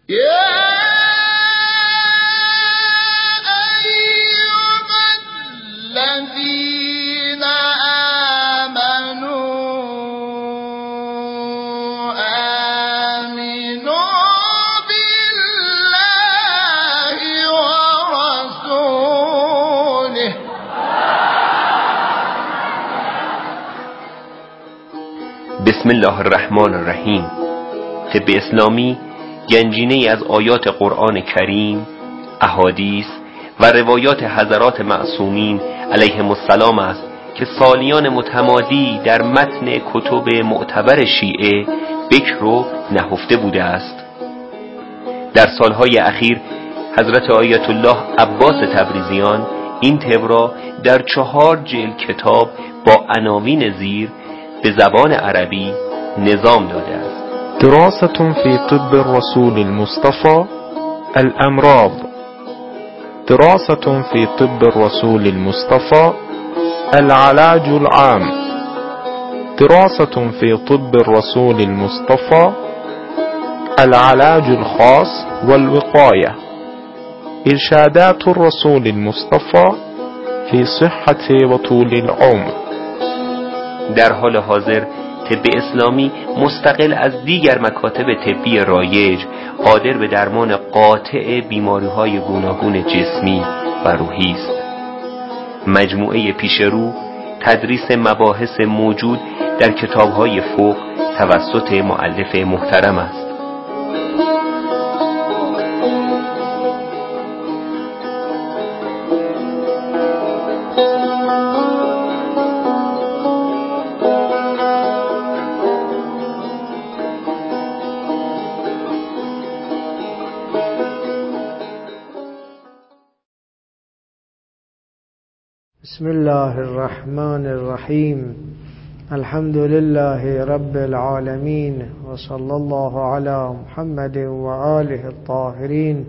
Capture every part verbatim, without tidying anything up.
بسم الله الرحمن الرحیم. طب اسلامی گنجینه‌ای از آیات قرآن کریم، احادیث و روایات حضرات معصومین علیهم السلام است که سالیان متمادی در متن کتب معتبر شیعه بکر و نهفته بوده است. در سالهای اخیر حضرت آیت الله عباس تبریزیان این طب را در چهار جلد کتاب با عناوین زیر به زبان عربی نظام داده است. دراسة في طب الرسول المصطفى الأمراض. دراسة في طب الرسول المصطفى العلاج العام. دراسة في طب الرسول المصطفى العلاج الخاص والوقاية. إرشادات الرسول المصطفى في صحة وطول العمر. در حال حاضر طب اسلامی مستقل از دیگر مکاتب طبی رایج قادر به درمان قاطع بیماری‌های گوناگون جسمی و روحی است. مجموعه پیشرو تدریس مباحث موجود در کتاب‌های فقه توسط مؤلف محترم است. بسم الله الرحمن الرحیم. الحمد لله رب العالمین و صلی الله علی محمد و آله الطاهرین.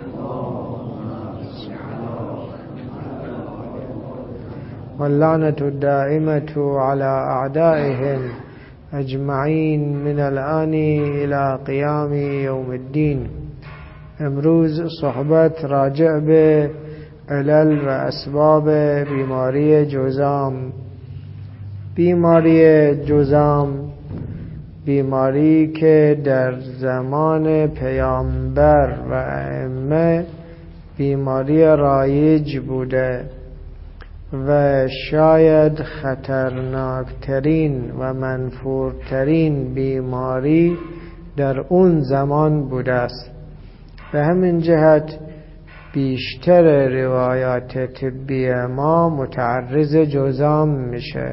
واللعنة الدائمة على أعدائهم اجمعین من الآن إلى قیام یوم الدین. امروز صحبت راجع به علل و اسباب بیماری جذام. بیماری جذام بیماری که در زمان پیامبر و ائمه بیماری رایج بوده و شاید خطرناکترین و منفورترین بیماری در اون زمان بوده است. به همین جهت بیشتر روایات طبی ما متعرض جذام میشه.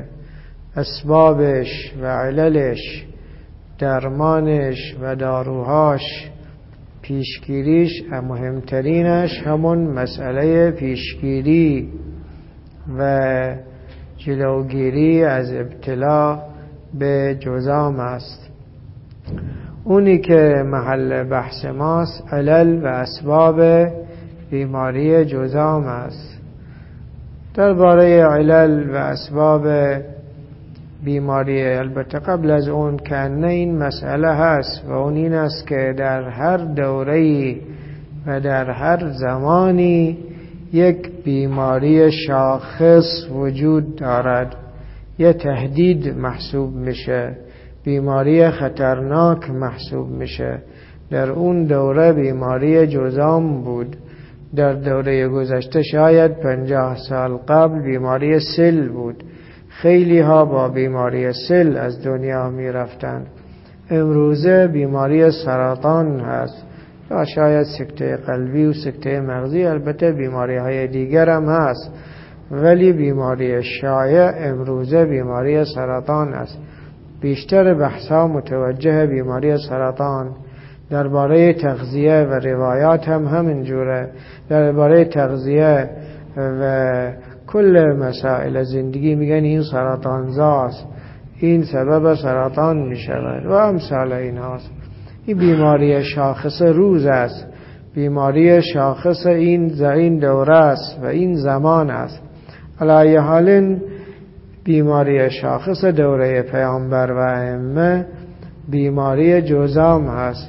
اسبابش و عللش، درمانش و داروهاش، پیشگیریش، مهمترینش همون مسئله پیشگیری و جلوگیری از ابتلا به جذام است. اونی که محل بحث ماست علل و اسباب بیماری جذام است. درباره علل و اسباب بیماری البته قبل از اون کنه این مسئله هست و اون این است که در هر دوره‌ای و در هر زمانی یک بیماری شاخص وجود دارد، یه تهدید محسوب میشه، بیماری خطرناک محسوب میشه. در اون دوره بیماری جذام بود. در دوره گذشته شاید پنجاه سال قبل بیماری سل بود. خیلی ها با بیماری سل از دنیا می رفتن. امروزه بیماری سرطان هست و شاید سکته قلبی و سکته مغزی، البته بیماری های دیگر هم هست، ولی بیماری شایع امروزه بیماری سرطان است. بیشتر بحث ها متوجه بیماری سرطان. درباره تغذیه و روایات هم همین جوره. درباره تغذیه و کل مسائل زندگی میگن این سرطان زاست، این سبب سرطان میشود و امثال این هاست. این بیماری شاخص روز است، بیماری شاخص این این دوره است و این زمان است. علی حال بیماری شاخص دوره پیامبر و ائمه بیماری جذام است.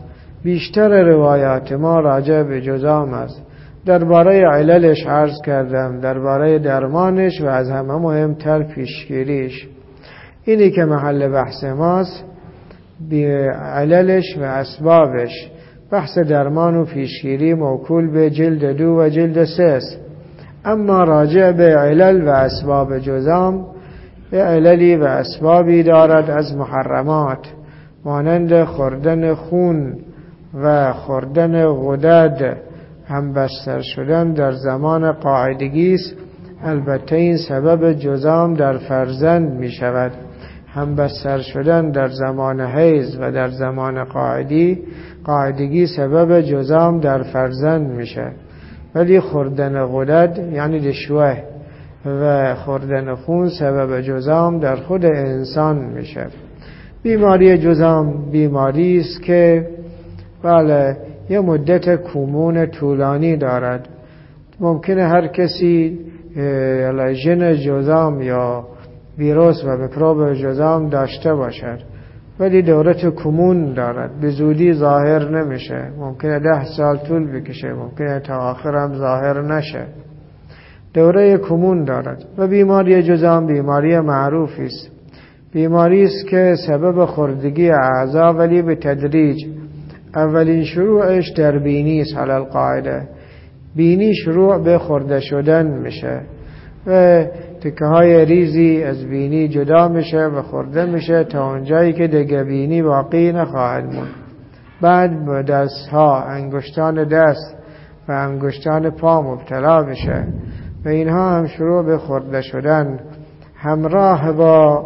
بیشتر روایات ما راجع به جذام است. درباره عللش عرض کردم، درباره درمانش و از همه مهمتر پیشگیریش. اینی که محل بحث ماست، عللش و اسبابش. بحث درمان و پیشگیری موکول به جلد دو و جلد سه است. اما راجع به علل و اسباب جذام، به عللی و اسبابی دارد از محرمات، مانند خوردن خون و خوردن غدد، همبستر شدن در زمان قاعدگی است. البته این سبب جذام در فرزند می شود. همبستر شدن در زمان حیض و در زمان قاعدی قاعدگی سبب جذام در فرزند میشه، ولی خوردن غدد یعنی دشوه و خوردن خون سبب جذام در خود انسان میشه. بیماری جذام بیماری است که بله یه مدت کمون طولانی دارد. ممکنه هر کسی ژن جذام یا ویروس و میکروب جذام داشته باشد، ولی دورت کمون دارد، به زودی ظاهر نمیشه، ممکنه ده سال طول بکشه، ممکنه تا آخر هم ظاهر نشه. دوره کمون دارد. و بیماری جذام بیماری معروفی است. بیماری است که سبب خردگی اعضا، ولی به تدریج. اولین شروعش در بینی است. علی القاعده بینی شروع به خورده شدن میشه و تکه های ریزی از بینی جدا میشه و خورده میشه تا اونجایی که دیگه بینی باقی نخواهد موند. بعد با دست ها، انگشتان دست و انگشتان پا مبتلا میشه و اینها هم شروع به خورده شدن، همراه با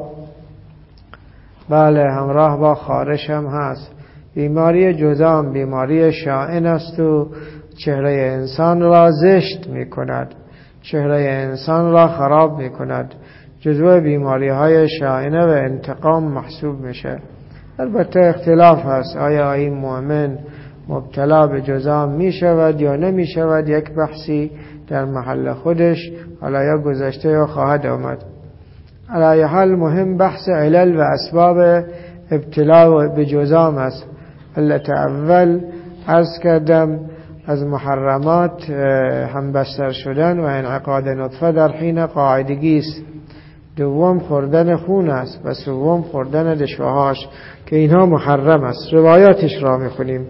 بله همراه با خارش هم هست. بیماری جذام بیماری شائع است و چهره انسان را زشت میکند، چهره انسان را خراب میکند. جزو بیماری های شائع و انتقام محسوب میشه. البته اختلاف هست، آیا این مؤمن مبتلا به جذام میشود یا نمیشود، یک بحثی در محل خودش حالا یا گذشته یا خواهد آمد. علی حال مهم بحث علل و اسباب ابتلا به جذام است. علت اول عرض کردم از محرمات همبستر شدن و انعقاد نطفه در حین قاعدگی است. دوم خوردن خون است و سوم خوردن دشوهاش که اینها محرم است. روایاتش را میخونیم.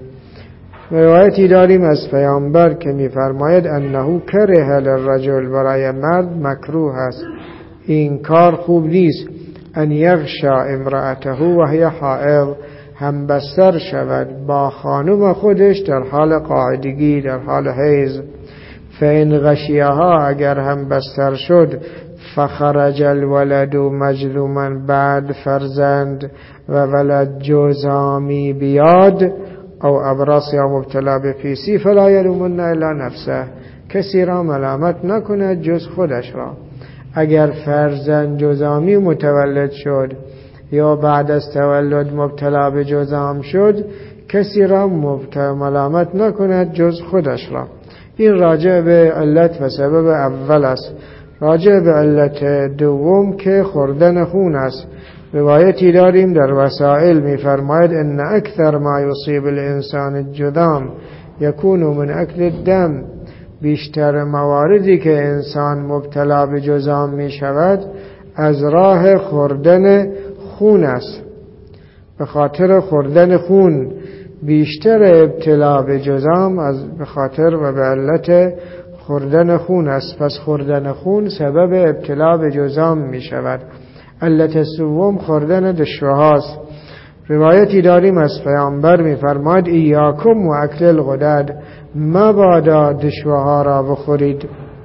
روایتی داریم از پیامبر که میفرماید انه کره للرجل، برای مرد مکروه است، این کار خوب نیست، ان یغشا امرأته و هی حائض، هم بستر شود با خانم خودش در حال قاعدگی، در حال حیض. فإن غشیها، اگر هم بستر شد، فخرج الولد مجذوما، بعد فرزند و ولد جذامی بیاد، او ابرص یا مبتلا به پیسی، فلا یلومن الا نفسه، کسی را ملامت نکند جز خودش را. اگر فرزند جذامی متولد شد یا بعد از تولد مبتلا به جذام شد، کسی را ملامت نکند جز خودش را. این راجع به علت و سبب اول است. راجع به علت دوم که خوردن خون است. روایتی داریم در وسائل می‌فرماید ان اکثر ما یصیب الانسان الجذام یکون من اکل الدم، بیشتر مواردی که انسان مبتلا به جذام می شود از راه خوردن خون است. به خاطر خوردن خون بیشتر ابتلا به جذام از به خاطر و به علت خوردن خون است. پس خوردن خون سبب ابتلا به جذام می شود. علت سوم خوردن دشوهاست. روایتی داریم از پیامبر می فرماید ایاکم و اکل الغدد، مبادا دشوها را بخورید،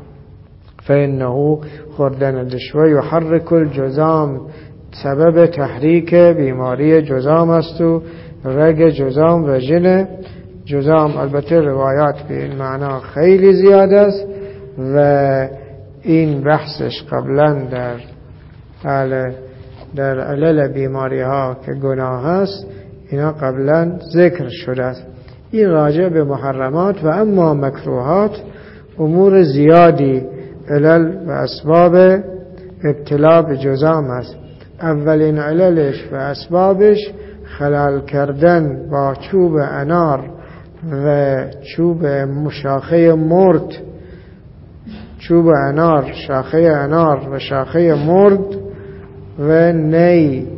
فإنه خوردن دشوه یحرک الجذام، سبب تحریک بیماری جذام است و رگ جذام و ژن جذام. البته روایات به این معنا خیلی زیاد است و این بحثش قبلا در در علل بیماری ها که گناه است اینا قبلا ذکر شده است. این راجع به محرمات و اما مکروهات امور زیادی علل و اسباب ابتلا به جذام است. اولین عللش و اسبابش خلال کردن با چوب انار و چوب شاخه مرد، چوب انار، شاخه انار و شاخه مرد و نی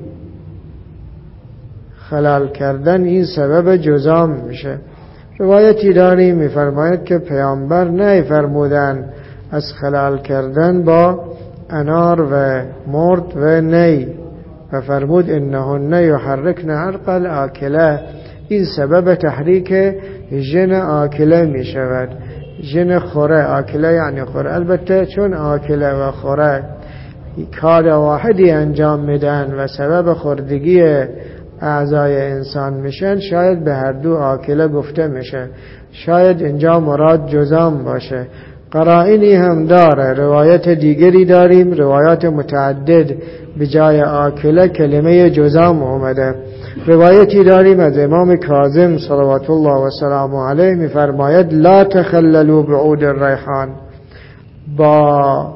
خلال کردن، این سبب جذام میشه. روایتی داریم میفرماید که پیامبر نی فرمودن از خلال کردن با انار و مرد و نی و فرمود انهن یحرکن عرق الاکله، این سبب تحریک جن آکله می شود. جن خوره، آکله یعنی خوره، البته چون آکله و خوره کار واحدی انجام میدن و سبب خوردگی اعضای انسان میشن، شاید به هر دو آکله گفته میشه، شاید اینجا مراد جذام باشه. قرائنی هم داره، روایت دیگری داریم، روایات متعدد به جای آکله کلمه جذام اومده. روایتی داریم از امام کاظم صلوات الله و سلامه علیه میفرماید لا تخللوا بعود الریحان، با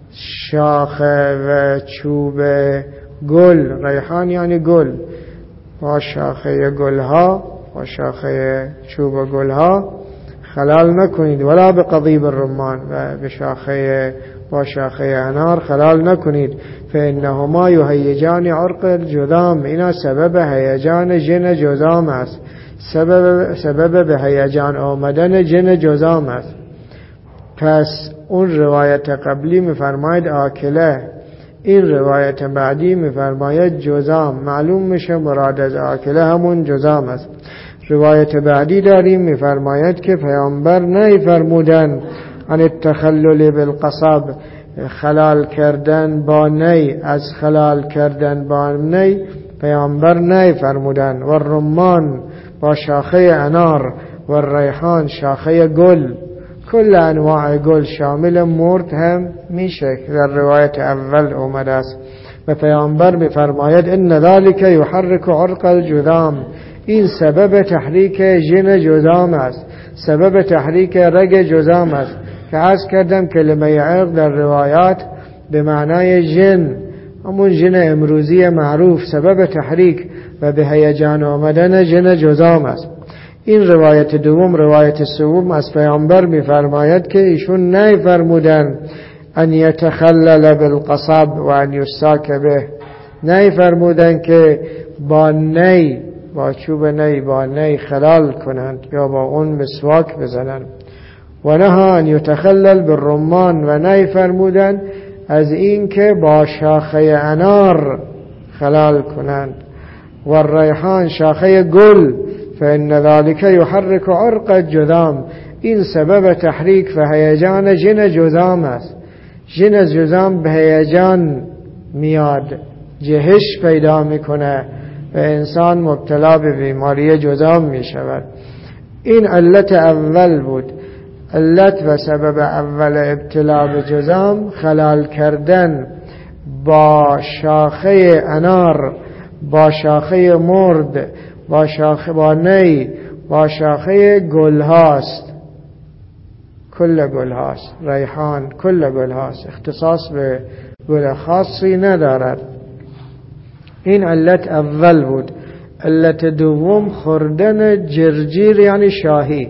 شاخه و چوب گل، ریحان یعنی گل، با شاخه گلها با شاخه چوب گلها خلال نکنید، ولا به قضیب الرمان، و به شاخه با شاخه انار خلال نکنید، فانهما یهیجان عرق الجذام، اینا سبب هیجان جن جذام است، سبب سبب به هیجان آمدن جن جذام است. پس اون روایت قبلی میفرماید آکله، این روایت بعدی میفرماید جذام، معلوم میشه مراد از آکله همون جذام است. روایت بعدی داریم میفرماید که پیامبر نهی فرمودن عن التخلل بالقصب، خلال کردن با نی، از خلال کردن با نی پیامبر نهی فرمودن. و رمان با شاخه انار، و ریحان شاخه گل، کل انواع گل شامل مرد هم میشه در روایت اول اومده است. و پیامبر میفرماید ان ذلك یحرک عرق الجذام، این سبب تحریک جن جذام است، سبب تحریک رگ جذام است، که عرض کردم کلمه عرق در روایات به معنای جن، همون جن امروزی معروف، سبب تحریک و به هیجان آمدن جن جذام است. این روایت دوم، روایت سوم از پیامبر میفرماید که ایشون نهی فرمودن ان یتخلل بالقصب و ان یستاک به، نهی فرمودن که با نی، با چوب نی، با نی خلال کنند یا با اون مسواک بزنند. و نهی ان یتخلل بالرمان، و نهی فرمودن از این که با شاخه انار خلال کنند. و ریحان شاخه گل، فإن ذلك يحرك عرق الجذام، این سبب تحریک و هیجان جن جذام است. جن جذام به هیجان میاد، جهش پیدا میکنه و انسان مبتلا به بیماری جذام میشود. این علت اول بود. علت و سبب اول ابتلا به جذام خلال کردن با شاخه انار، با شاخه مرد، با شاخه با نی، با شاخه گل هاست، کل گل هاست، ریحان کل گل هاست، اختصاص به گل خاصی ندارد. این علت اول بود. علت دوم خوردن جرجیر یعنی شاهی،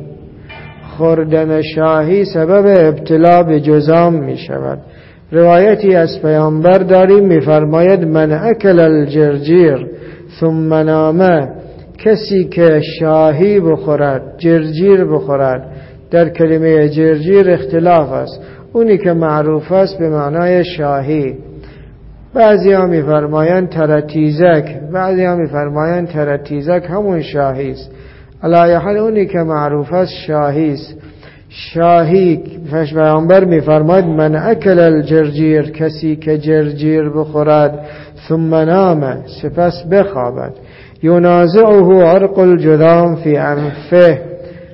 خوردن شاهی سبب ابتلا به جذام می شود. روایتی از پیامبر داریم میفرماید من اکل الجرجیر ثم نامه، کسی که شاهی بخورد، جرجیر بخورد، در کلمه جرجیر اختلاف است، اونی که معروف است به معنای شاهی، بعضی ها میفرمایند ترتیزک، بعضی ها میفرمایند ترتیزک همون شاهی است. علی حال اونی که معروف است شاهی است. شاهی فش پیامبر میفرماید من اکل الجرجیر، کسی که جرجیر بخورد ثم نام، سپس بخوابد، ینازعه عرق الجذام فی انفه،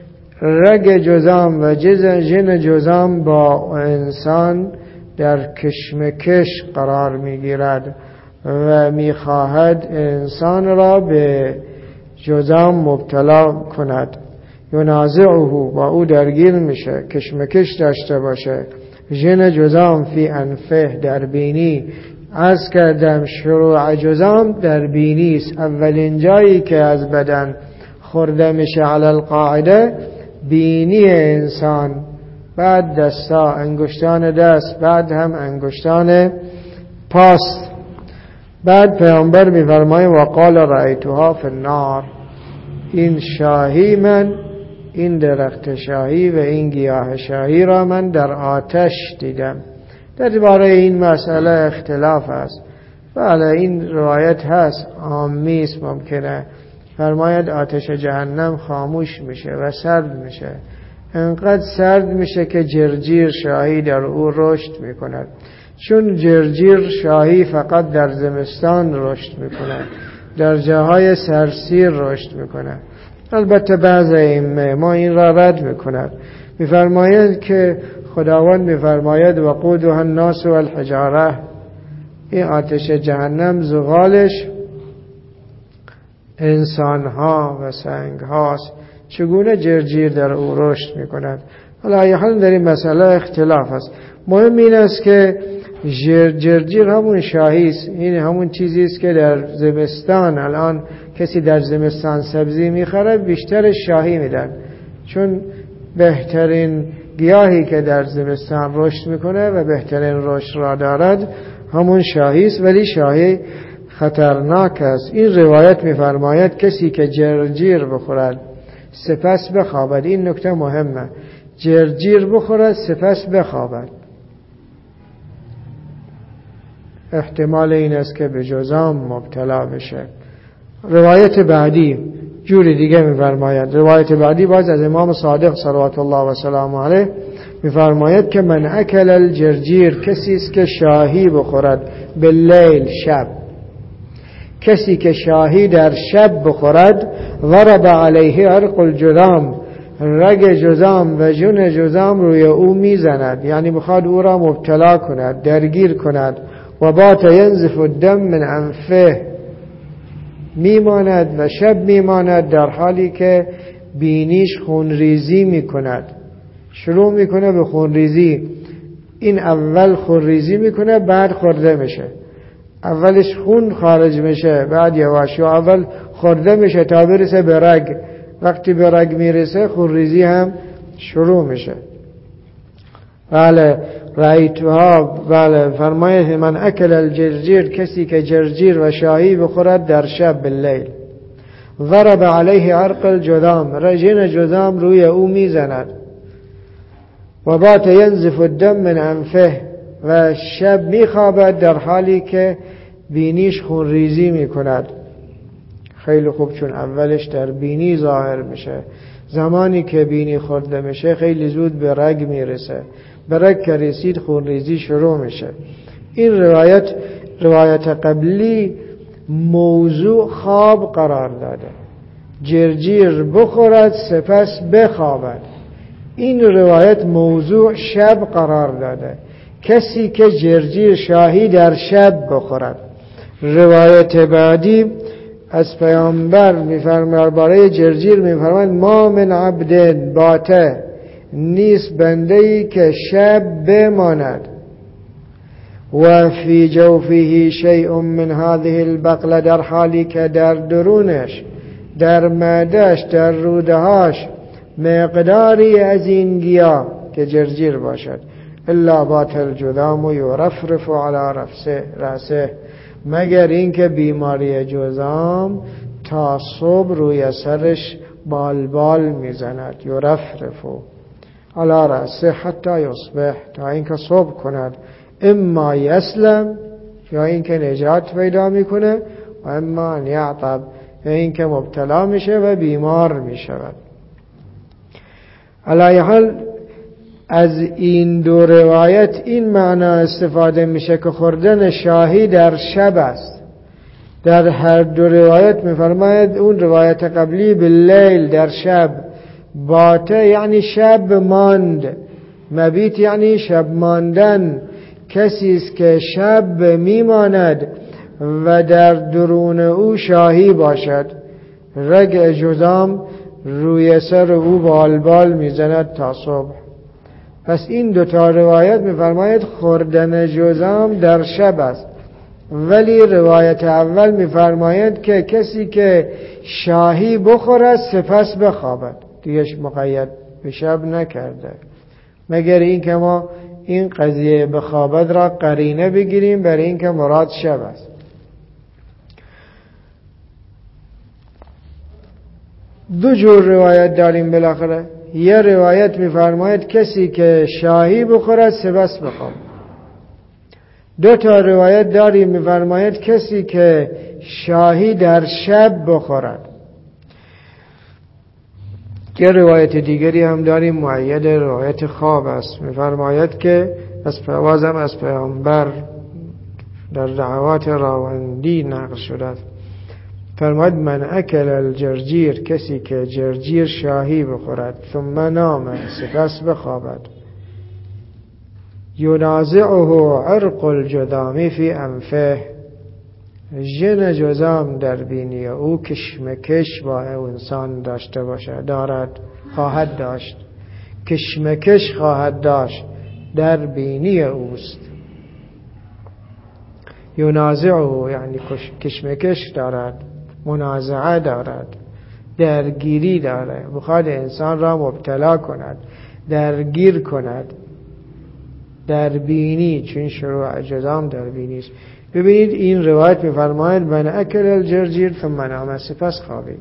رگ جذام و جن جذام با انسان در کشمکش قرار میگیرد و میخواهد انسان را به جذام مبتلا کند. ینازعه، با او درگیر میشه، کشمکش داشته باشه. جن جذام فی انفه، در بینی. عرض کردم شروع جذام در بینی است، اولین جایی که از بدن خورده میشه علی القاعده بینی انسان، بعد دستا، انگشتان دست، بعد هم انگشتان پاست. بعد پیامبر میفرماید و قال رأیتها فی النار، این شاهی من، این درخت شاهی و این گیاه شاهی را من در آتش دیدم. در باره این مسئله اختلاف است. بله این روایت هست، عامی است، ممکنه فرماید آتش جهنم خاموش میشه و سرد میشه، انقدر سرد میشه که جرجیر شاهی در او رشد میکند، چون جرجیر شاهی فقط در زمستان رشد میکند، در جاهای سرسیر رشد میکند. البته بعض ائمه ما این را رد میکند، میفرماید که خداوند میفرماید وقودها الناس والحجاره، این آتش جهنم زغالش انسانها و سنگهاست، چگونه جرجیر در او رشد میکند. حالا ای حال در این مسئله اختلاف است. مهم این است که جرجیر همون شاهی است، این همون چیزی است که در زمستان الان کسی در زمستان سبزی میخره بیشتر شاهی میدن، چون بهترین گیاهی که در زمستان رشد میکنه و بهترین رشد را دارد همون شاهی است، ولی شاهی خطرناک است. این روایت میفرماید کسی که جرجیر بخورد سپس بخوابد، این نکته مهمه، جرجیر بخورد سپس بخوابد، احتمال این است که به جذام مبتلا بشه. روایت بعدی جوری دیگه میفرماید، روایت بعدی باز از امام صادق صلوات الله و سلامه علیه میفرماید که من اکل الجرجیر، کسی است که شاهی بخورد باللیل شب، کسی که شاهی در شب بخورد ضرب علیه عرق الجذام، رگ جذام و جون جذام روی او میزند، یعنی بخواد او را مبتلا کند، درگیر کند. و بات ینزف الدم من انفه، میماند و شب میماند در حالی که بینیش خونریزی میکند، شروع میکنه به خونریزی. این اول خونریزی میکنه بعد خورده میشه، اولش خون خارج میشه بعد یواش، یا اول خورده میشه تا برسه به رگ، وقتی به رگ میرسه خونریزی هم شروع میشه. بله رأیتها، بله فرماید من اکل الجرجیر، کسی که جرجیر و شاهی بخورد در شب باللیل ضرب علیه عرق الجذام، رجین جذام روی او میزند. و بات ینزف الدم من انفه، و شب میخوابد در حالی که بینیش خونریزی میکند. خیلی خوب، چون اولش در بینی ظاهر میشه، زمانی که بینی خورده میشه خیلی زود به رگ میرسه، به رگ که رسید خونریزی شروع میشه. این روایت روایت قبلی موضوع خواب قرار داده، جرجیر بخورد سپس بخوابد. این روایت موضوع شب قرار داده، کسی که جرجیر شاهی در شب بخورد. روایت بعدی از پیامبر میفرماید برای جرجیر میفرماید ما من عبد باته، نیست بنده‌ای که شب بماند و فی جوفه شیء من هذه البقله، در حالی که در درونش، در معده‌اش، در روده‌هاش مقداری از این گیاه که جرجیر باشد، الا بات الجذام یرفرف علی رأسه، مگر اینکه بیماری جذام تا صبح روی سرش بالبال میزند، یرفرفو علی رأسه حتی یصبح، تا اینکه صبح کند. اما یسلم، یا اینکه نجات پیدا میکنه، و اما ان یعطب، یا اینکه مبتلا میشه و بیمار میشود. علی حال از این دو روایت این معنا استفاده میشه که خوردن شاهی در شب است. در هر دو روایت میفرماید، اون روایت قبلی باللیل در شب، باته یعنی شب ماند، مبیت یعنی شب ماندن، کسی است که شب میماند و در درون او شاهی باشد، رگ جذام روی سر او بالبال میزند تا صبح. پس این دوتا روایت میفرماید خوردن جذام در شب است. ولی روایت اول میفرماید که کسی که شاهی بخورد سپس بخوابد، دیگه مقید به شب نکرده، مگر این که ما این قضیه بخوابد را قرینه بگیریم برای این که مراد شب است. دو جور روایت داریم بالاخره. یه روایت میفرماید کسی که شاهی بخورد سپس بخوابد. دو تا روایت داریم میفرماید کسی که شاهی در شب بخورد. یه روایت دیگری هم داریم معید روایت خواب است، میفرماید که از پروازم از پیامبر در دعوات راوندی نقل شده، فرماید من اکل الجرجیر، کسی که جرجیر شاهی بخورد ثم نام سپس بخوابد، ینازعه عرق الجذام فی انفه، ژن جذام در بینی او کشمکش با انسان داشته باشه، دارد، خواهد داشت، کشمکش خواهد داشت در بینی اوست. ینازعه یعنی کشمکش دارد، منازعه دارد، درگیری دارد، بخواد انسان را مبتلا کند، درگیر کند در بینی، چون شروع جذام در بینی است. ببینید این روایت می‌فرماید من اکل الجرجیر ثم نام سپس خوابید.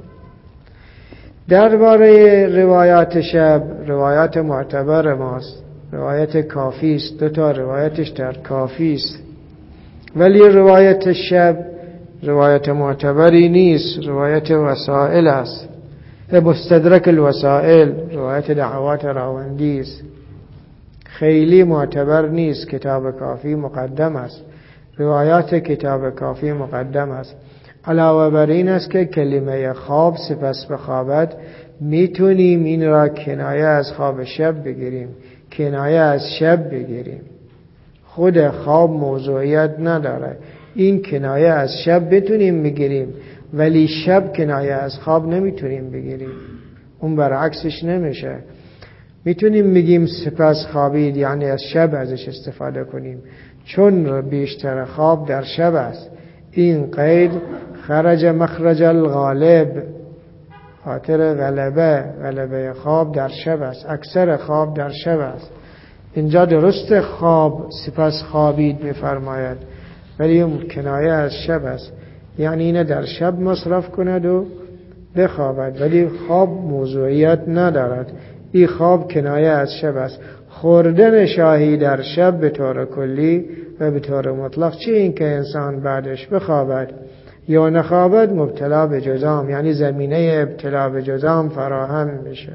درباره روایات شب روایات معتبر ماست، روایت کافی است، دو تا روایتش در کافی است، ولی روایت شب روایت معتبری نیست، روایت وسائل است، مستدرک الوسائل، روایت دعوات راوندی است، خیلی معتبر نیست. کتاب کافی مقدم است، روایات کتاب کافی مقدم است. علاوه بر این است که کلمه خواب سپس بخوابد میتونیم این را کنایه از خواب شب بگیریم، کنایه از شب بگیریم. خود خواب موضوعیت نداره، این کنایه از شب بتونیم بگیریم، ولی شب کنایه از خواب نمیتونیم بگیریم، اون برعکسش نمیشه. میتونیم بگیم سپس خوابید یعنی از شب ازش استفاده کنیم، چون بیشتر خواب در شب است. این قید خرج مخرج الغالب، خاطر غلبه، غلبه خواب در شب است، اکثر خواب در شب است. اینجا درست خواب سپس خوابید میفرماید، ولی کنایه از شب است، یعنی اینه در شب مصرف کند و بخوابد، ولی خواب موضوعیت ندارد. این خواب کنایه از شب است. خوردن شاهی در شب به طور کلی و به طور مطلق، چه این که انسان بعدش بخوابد یا نخوابد، مبتلا به جذام، یعنی زمینه ابتلا به جذام فراهم میشه.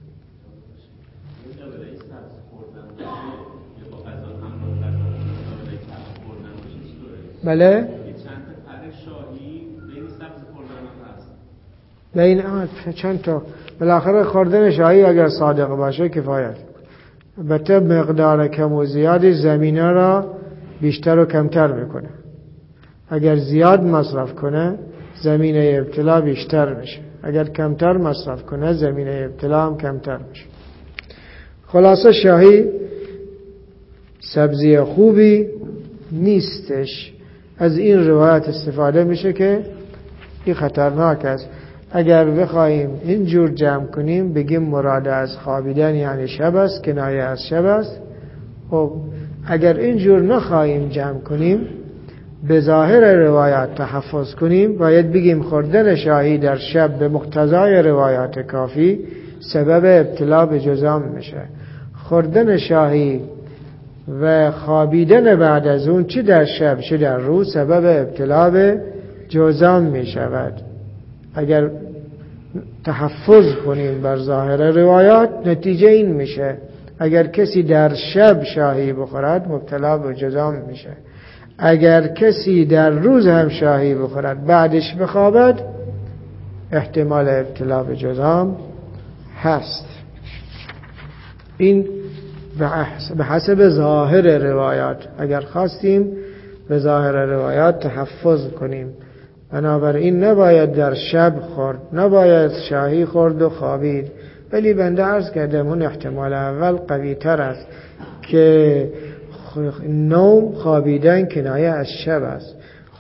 بله بین چند تا بالاخره خوردن شاهی اگر صادق باشه کفایت. البته مقدار کم و زیادی زمینه را بیشتر و کمتر میکنه. اگر زیاد مصرف کنه زمینه ابتلا بیشتر میشه، اگر کمتر مصرف کنه زمینه ابتلا هم کمتر میشه. خلاصه شاهی سبزی خوبی نیستش. از این روایت استفاده میشه که این خطرناک است. اگر بخوایم اینجور جمع کنیم بگیم مراد از خوابیدن یعنی شب است، کنایه از شب است. خب اگر اینجور نخواهیم جمع کنیم، به ظاهر روایات تحفظ کنیم، باید بگیم خوردن شاهی در شب به مقتضای روایات کافی سبب ابتلا به جذام میشه. خوردن شاهی و خوابیدن بعد از اون چه در شب چه در روز سبب ابتلا به جذام می شود. اگر تحفظ کنیم بر ظاهر روایات نتیجه این میشه اگر کسی در شب شاهی بخورد مبتلا به جذام میشه، اگر کسی در روز هم شاهی بخورد بعدش بخوابد احتمال ابتلا به جذام هست. این به حسب ظاهر روایات، اگر خواستیم به ظاهر روایات تحفظ کنیم. بنابراین نباید در شب خورد، نباید شاهی خورد و خوابید. ولی بنده عرض کردم اون احتمال اول قوی تر است که نوم خوابیدن کنایه از شب است،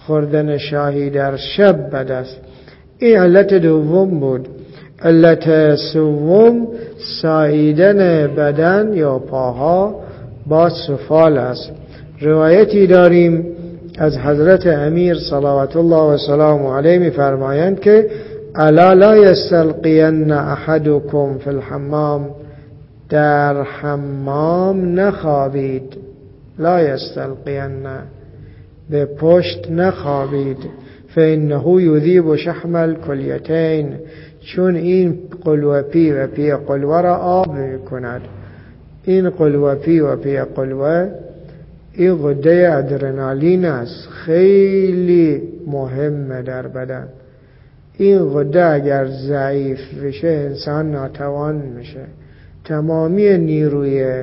خوردن شاهی در شب بد است. این علت دوم بود. علت سوم ساییدن بدن یا پاها با سفال است. روایتی داریم از حضرت امیر صلوات الله و سلام علیه می فرمایند که الا لا یستلقین احدکم فی الحمام، در حمام نخوابید، لا یستلقین، به پشت نخوابید، فانه یذیب شحم الکلیتین، چون این قلوپی و پی قلوه را آب می کند. این قلوپی و پی قلوه این غده ادرنالین است، خیلی مهمه در بدن. این غده اگر ضعیف بشه انسان ناتوان میشه. تمامی نیروی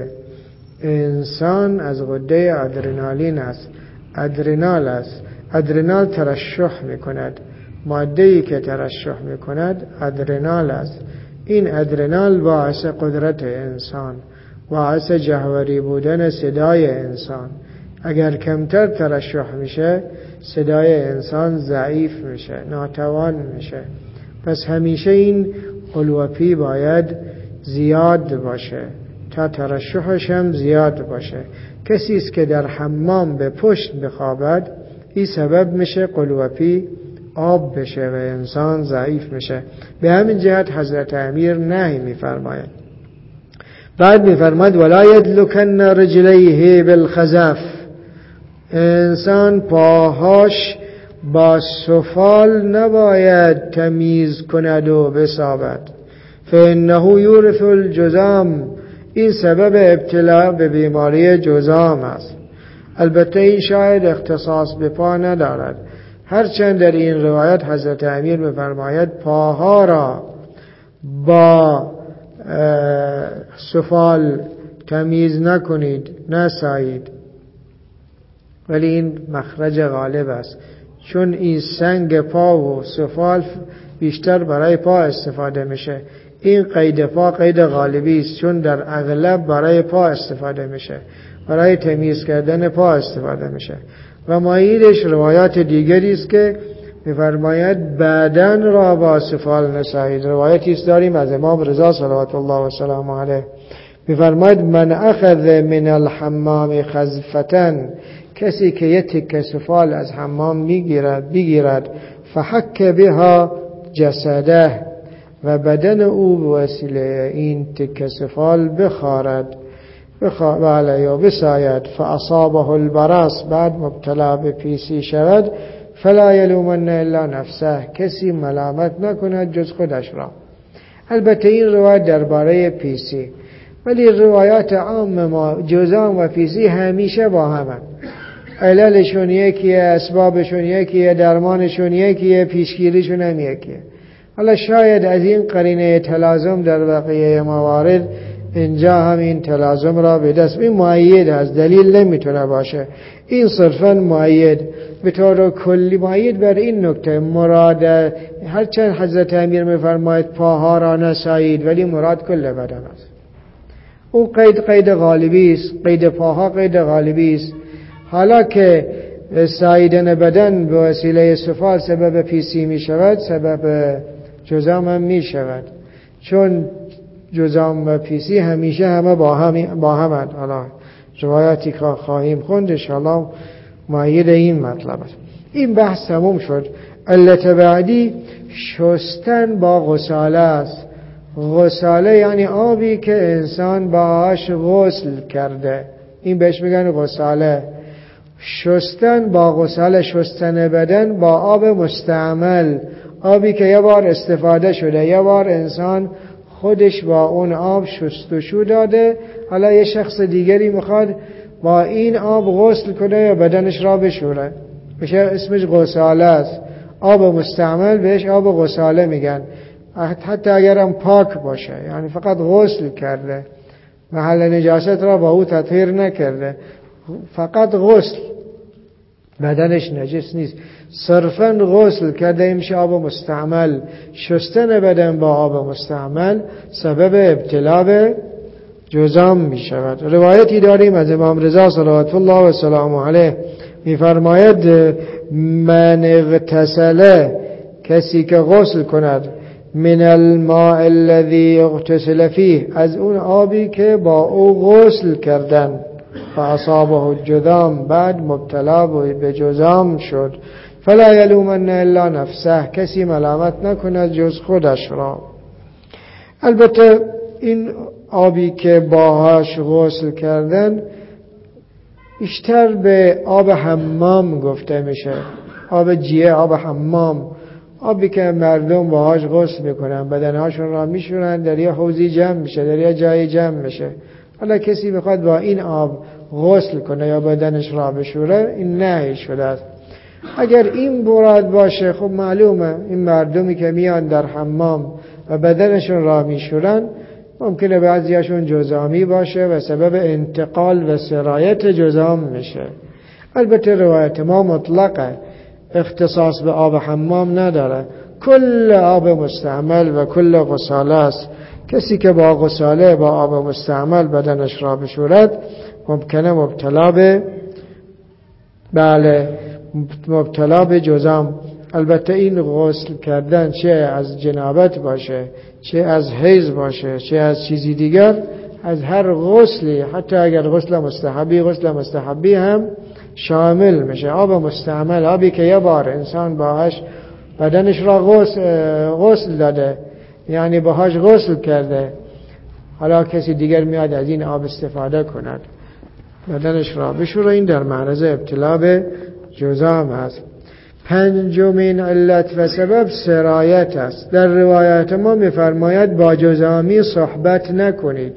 انسان از غده ادرنالین است. ادرنال است. ادرنال ترشح میکند. ماده‌ای که ترشح میکند ادرنال است. این ادرنال باعث قدرت انسان، باعث جهوری بودن صدای انسان. اگر کمتر ترشح میشه صدای انسان ضعیف میشه، ناتوان میشه. پس همیشه این قلوپی باید زیاد باشه تا ترشحش هم زیاد باشه. کسی است که در حمام به پشت بخوابد این سبب میشه قلوپی آب بشه و انسان ضعیف میشه. به همین جهت حضرت امیر نهی میفرماید. بعد میفرماید ولا یدلکن رجلیه بالخزف، انسان پاهاش با سفال نباید تمیز کند و بسابد. فانه یورث الجذام، این سبب ابتلا به بیماری جذام است. البته این شاید اختصاص به پا ندارد، هرچند در این روایت حضرت امیر می‌فرماید پاها را با سفال تمیز نکنید، نسایید، ولی این مخرج غالب است، چون این سنگ پا و سفال بیشتر برای پا استفاده میشه. این قید پا قید غالبی است، چون در اغلب برای پا استفاده میشه، برای تمیز کردن پا استفاده میشه. و ماییدش روایات دیگری است که می‌فرماید بدن را با سفال نسایید. روایتی است داریم از امام رضا صلوات الله و سلام علیه، می‌فرماید من اخذ من الحمام خزفتن، کسی که یک تکه سفال از حمام میگیرد بگیرد فحک بها جسده، و بدن او به وسیله این تکه سفال بخارد بخارد یا بساید، فاصابه البرص، بعد مبتلا به پیسی شود، فلا یلومن الا نفسه، کسی ملامت نکند جز خودش را. البته این روایت درباره پیسی، ولی روایات عام ما جذام و پیسی همیشه با همه، عللشون یکیه، اسبابشون یکیه، درمانشون یکیه، پیشگیریشون هم یکیه. حالا شاید از این قرینه تلازم در بقیه موارد اینجا هم این تلازم را به دست، این مؤید از دلیل نمیتونه باشه، این صرفا مؤید به طور کلی مؤید بر این نکته. مراد هرچند حضرت امیر میفرماید پاها را نسایید، ولی مراد کل بدن است. اون قید قید غالبی است، قید پاها قید غالبی است. حالا که ساییدن بدن به وسیله سفال سبب پیسی می شود، سبب جذام هم می شود، چون جذام و پیسی همیشه همه با هم با همند. حالا روایاتی که خواهیم خوند ان شاء الله مؤید این مطلب است. این بحث تموم شد. علت بعدی شستن با غساله است. غساله یعنی آبی که انسان باهاش غسل کرده، این بهش میگن غساله. شستن با غساله، شستن بدن با آب مستعمل، آبی که یه بار استفاده شده، یه بار انسان خودش با اون آب شستشو داده، حالا یه شخص دیگری میخواد با این آب غسل کنه یا بدنش را بشوره، میشه اسمش غساله است. آب مستعمل بهش آب غساله میگن، حتی اگرم پاک باشه، یعنی فقط غسل کرده، محل نجاست را با او تطهیر نکرده، فقط غسل، بدنش نجس نیست، صرفا غسل کرده، میشه آب مستعمل. شستن بدن با آب مستعمل سبب ابتلا به جذام می شود. روایتی داریم از امام رضا صلوات الله و سلام علیه، میفرماید من اغتسل، کسی که غسل کند، من الماء الذي اغتسل فيه، از اون آبی که با او غسل کردن، فاصابه الجذام، بعد مبتلا به جذام شد، فلا یلومن الا نفسه، کسی ملامت نکند جز خودش را. البته این آبی که باهاش غسل کردن بیشتر به آب حمام گفته میشه، آب جیه، آب حمام، آبی که مردم باهاش غسل میکنن، بدنهاشون را میشورن، در یه حوضی جمع میشه، در یه جایی جمع میشه. حالا کسی بخواد با این آب غسل کنه یا بدنش را بشوره، این نهی شده است. اگر این مراد باشه، خب معلومه این مردمی که میان در حمام و بدنشون را میشورن، ممکنه بعضیاشون جذامی باشه و سبب انتقال و سرایت جذام میشه. البته روایت ما مطلقه، اختصاص به آب حمام نداره، کل آب مستعمل و کل غساله است. کسی که با غساله با آب مستعمل بدنش را بشورد ممکنه مبتلا به بله مبتلا به جذام. البته این غسل کردن چه از جنابت باشه، چه از حیض باشه، چه از چیزی دیگر، از هر غسلی، حتی اگر غسل مستحبی، غسل مستحبی هم شامل میشه. آب مستعمل، آبی که یه بار انسان باهاش بدنش را غسل, غسل داده، یعنی باهاش غسل کرده، حالا کسی دیگر میاد از این آب استفاده کند، بدنش را بشوره، این در معرض ابتلا به جذام است. پنجمین علت و سبب سرایت است. در روایت ما میفرماید با جذامی صحبت نکنید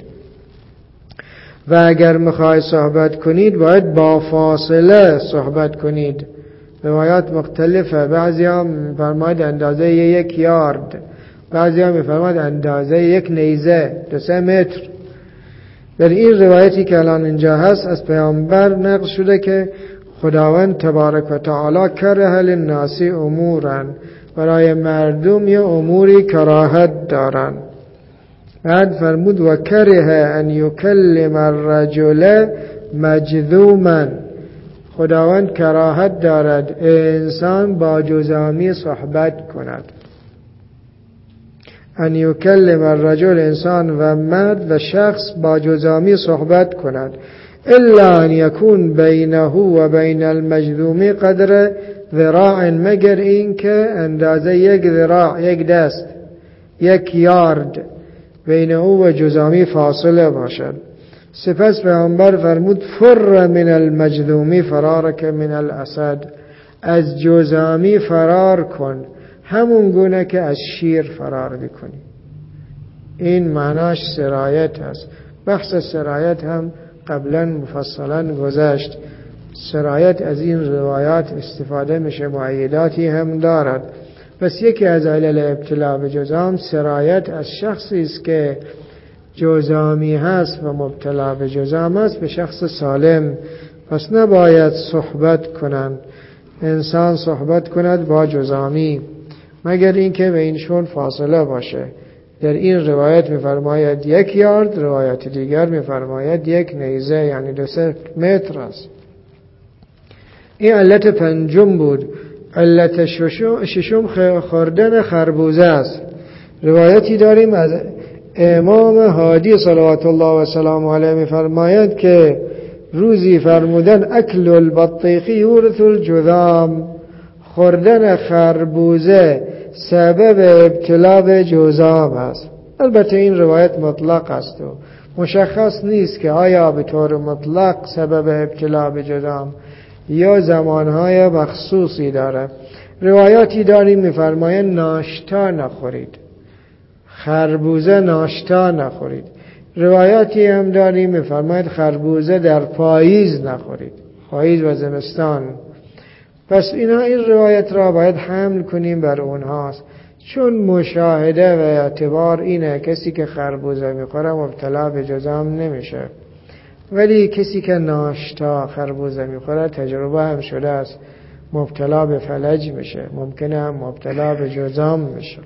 و اگر میخواید صحبت کنید باید با فاصله صحبت کنید. روایات مختلفه، بعضی ها میفرماید اندازه یک یارد، بعضی ها میفرماید اندازه یک نیزه، دو سه متر. در این روایتی که الان اینجا هست از پیامبر نقل شده که خداوند تبارک و تعالی کره للناس امورا، برای مردم یه اموری کراهت دارن. بعد فرمود و کره ان یکلم الرجل مجذوما، خداوند کراهت دارد انسان با جذامی صحبت کند. ان یکلم الرجل، انسان و مرد و شخص با جذامی صحبت کند، الا ان یکون بینه و بین المجذوم قدر ذراع، مگر این که اندازه یک ذراع، یک دست، یک یارد بین او و جذامی فاصله باشد. سپس پیامبر فرمود فر من المجذوم فرارک من الاسد، از جذامی فرار کن همون گونه که از شیر فرار میکنی. این معناش سرایت است. بحث سرایت هم قبلا مفصلا گذشت. سرایت از این روایات استفاده میشه، معیداتی هم دارد. پس یکی از علل ابتلا به جذام سرایت از شخصی است که جذامی هست و مبتلا به جذام است به شخص سالم. پس نباید صحبت کنند، انسان صحبت کند با جذامی مگر اینکه بینشون فاصله باشه. در این روایت میفرماید یک یارد، روایت دیگر میفرماید یک نیزه، یعنی دو سه متر است. این علت پنجم بود. علت ششم خوردن خربوزه است. روایتی داریم از امام هادی صلوات الله و سلام علیه میفرماید که روزی فرمودن اکل البطیخ یورث الجذام، خوردن خربوزه سبب ابتلا به جذام است. البته این روایت مطلق است و مشخص نیست که آیا به طور مطلق سبب ابتلا به جذام یا زمانهای مخصوصی داره. روایاتی داریم میفرمایند ناشتا نخورید، خربوزه ناشتا نخورید. روایاتی هم داریم میفرماید خربوزه در پاییز نخورید، پاییز و زمستان. پس اینا این روایت را باید حمل کنیم بر اونهاست، چون مشاهده و اعتبار اینه کسی که خربوزه میخوره مبتلا به جذام نمیشه، ولی کسی که ناشتا خربوزه میخوره تجربه هم شده است مبتلا به فلج میشه، ممکنه هم مبتلا به جذام میشه.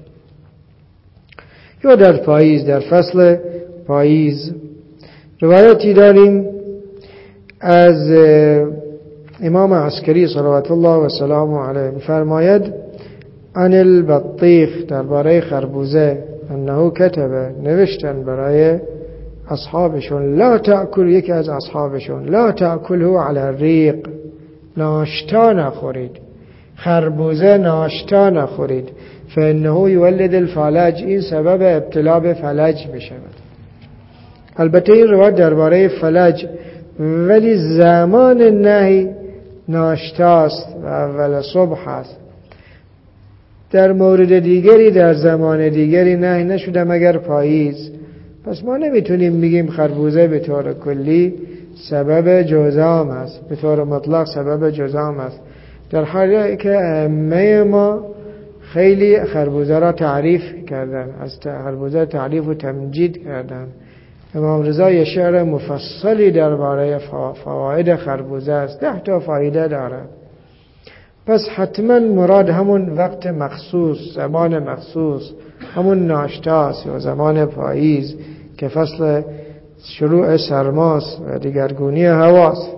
یا در پاییز، در فصل پاییز. روایتی داریم از امام عسکری صلوات الله و سلام علیه فرماید عن البطیخ درباره خربوزه انه کتبه نوشتن برای اصحابشون لا تأکل، یکی از اصحابشون لا تأکله علی الریق، ناشتا نخورید خربوزه، ناشتا نخورید، فانه یولد الفلج، این سبب ابتلا به فلج می شود. البته این روایت درباره فلج، ولی زمان نهی ناشتاست و اول صبح است. در مورد دیگری در زمان دیگری نهی نشده مگر پاییز. پس ما نمیتونیم بگیم خربوزه به طور کلی سبب جذام است، به طور مطلق سبب جذام است، در حالی که ائمه ما خیلی خربوزه را تعریف کردن، از خربوزه تعریف و تمجید کردن. امام رضا یه شعر مفصلی درباره فواید خربوزه است، ده تا فایده دارد. پس حتما مراد همون وقت مخصوص، زمان مخصوص، همون ناشتاست یا زمان پاییز که فصل شروع سرماست و دیگرگونی هواست.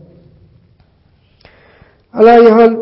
علی حال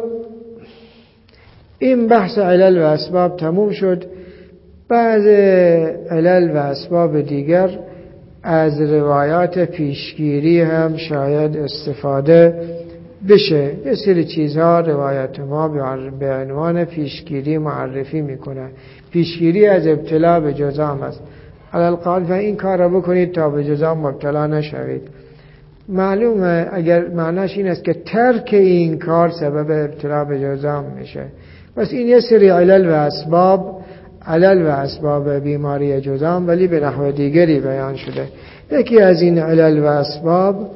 این بحث علل و اسباب تموم شد. بعض علل و اسباب دیگر از روایات پیشگیری هم شاید استفاده بشه. یه سری چیزها روایت ما به عنوان پیشگیری معرفی میکنه. پیشگیری از ابتلا به جذام است. علالقال و این کار را بکنید تا به جذام مبتلا نشوید. معلومه اگر معناش این است که ترک این کار سبب ابتلا به جذام میشه. بس این یه سری علل و اسباب، علل و اسباب بیماری جذام، ولی به نحو دیگری بیان شده. یکی از این علل و اسباب،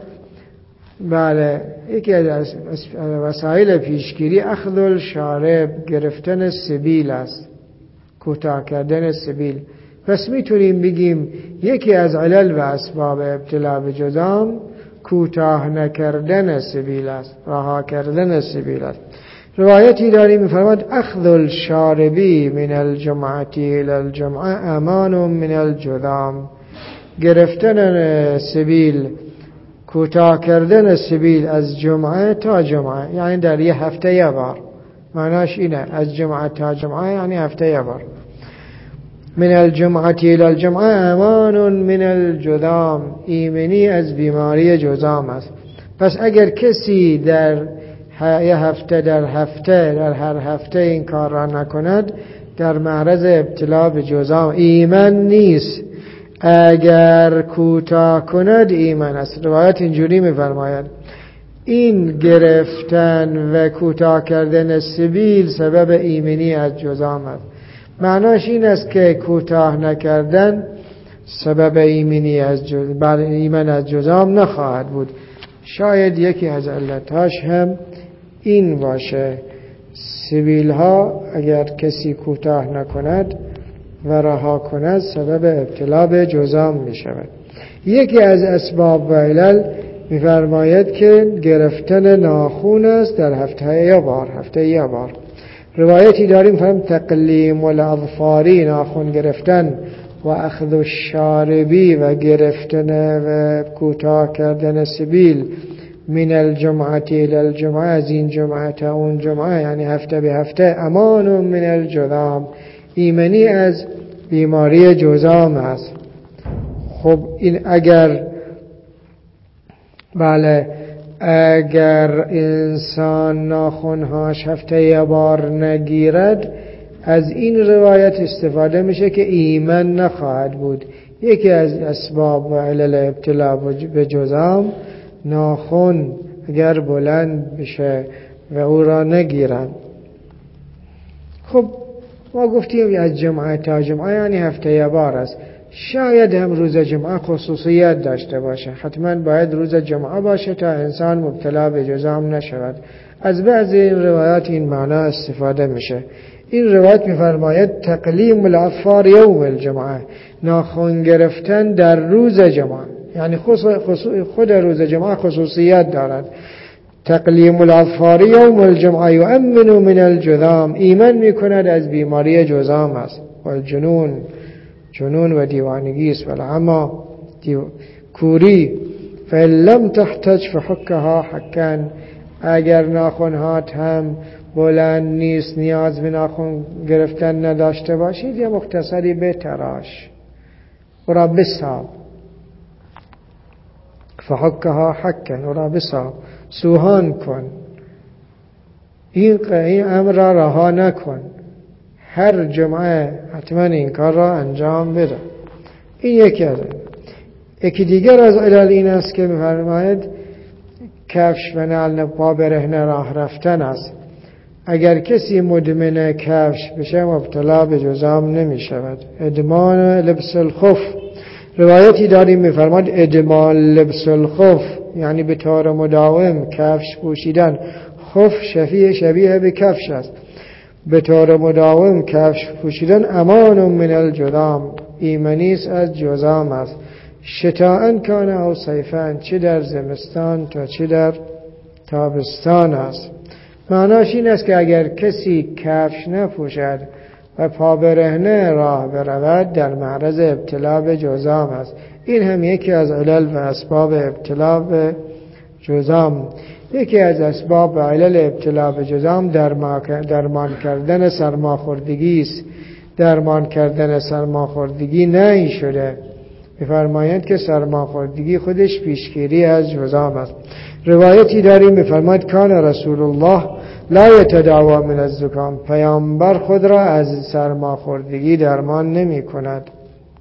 بله، یکی از وسایل پیشگیری اخذ الشارب، گرفتن سبیل است، کوتاه کردن سبیل. پس میتونیم بگیم یکی از علل و اسباب ابتلا به جذام کوتاه نکردن سبیل است، رها کردن سبیل است. روایتی داریم میفرماد اخذ الشاربی من الجمعتی الى الجمعه امان من الجذام، گرفتن سبیل، کوتاه کردن سبیل از جمعه تا جمعه، یعنی در یه هفته یه بار. معناش اینه از جمعه تا جمعه یعنی هفته یه بار. من الجمعتی الى الجمعه امان من الجذام، ایمنی از بیماری جذام است. پس اگر کسی در یه هفته در هفته در هر هفته این کار را نکند، در معرض ابتلا به جذام ایمن نیست. اگر کوتاه کند ایمن است. روایت اینجوری می‌فرماید این گرفتن و کوتاه کردن سبیل سبب ایمنی از جذام است. معناش این است که کوتاه نکردن سبب ایمنی از جذام، ایمن از جذام نخواهد بود. شاید یکی از علتاش هم این باشه. سبیل ها اگر کسی کوتاه نکند و رها کند سبب ابتلا به جذام می شود. یکی از اسباب و علل می فرماید که گرفتن ناخون است در هفته یا بار، هفته یا بار. روایتی داریم فرم تقلیم الاظفاری، ناخون گرفتن، و اخذ الشاربی و گرفتن و کوتاه کردن سبیل من الجمعتی الى الجمعه، از این جمعه تا اون جمعه، یعنی هفته به هفته، امان من الجذام، ایمنی از بیماری جذام است. خب این اگر بله اگر انسان ناخنهاش هفته یه بار نگیرد، از این روایت استفاده میشه که ایمن نخواهد بود. یکی از اسباب و علل ابتلا به جذام ناخن اگر بلند بشه و او را نگیرن. خب ما گفتیم از جمعه تا جمعه یعنی هفته یه بار است. شاید هم روز جمعه خصوصیت داشته باشه، حتما باید روز جمعه باشه تا انسان مبتلا به جذام نشود. از بعضی این روایات این معنا استفاده میشه. این روایت میفرماید تقلیم الاظفار یوم الجمعه، ناخن گرفتن در روز جمعه، یعنی خود روز جمعه خصوصیت دارد. تقلیم الاظفار یوم الجمعه یؤمن من الجذام، ایمن میکند از بیماری جذام است. و الجنون، جنون و دیوانگی است. والعمی، کوری. فإن لم تحتج فحکها حکن، اگر ناخن‌هات هم بلند نیست، نیاز به ناخن گرفتن نداشته باشید، یه مختصری به تراش او را بساب، فحکها حکن، او را بساب، سوهان کن، این این امر را رها نکن، هر جمعه حتما این کار را انجام بده. این یکی از این. یکی دیگر از علل این است که می‌فرماید کفش و نعل پا برهنه راه رفتن است. اگر کسی مدمن کفش بشه مبتلا به جذام نمی شود. ادمان لبس الخف، روایتی داریم می‌فرماید ادمان لبس الخف یعنی به طور مداوم کفش پوشیدن. خف شبیه شبیه به کفش است. به طور مداوم کفش پوشیدن امان من الجذام، ایمنی است از جذام است. شتاء کان او صیفا، چه در زمستان تا چه در تابستان است. معناش این است که اگر کسی کفش نپوشد و پا برهنه راه برود در معرض ابتلا به جذام است. این هم یکی از علل و اسباب ابتلا به جذام. یکی از اسباب و علل ابتلا به جذام درمان کردن سرماخوردگی است. درمان کردن سرماخوردگی نه شده. می‌فرمایند که سرماخوردگی خودش پیشگیری از جذام است. روایتی داریم می‌فرماید کان رسول الله لا یتداوی من الزکام، پیامبر خود را از سرماخوردگی درمان نمی کند.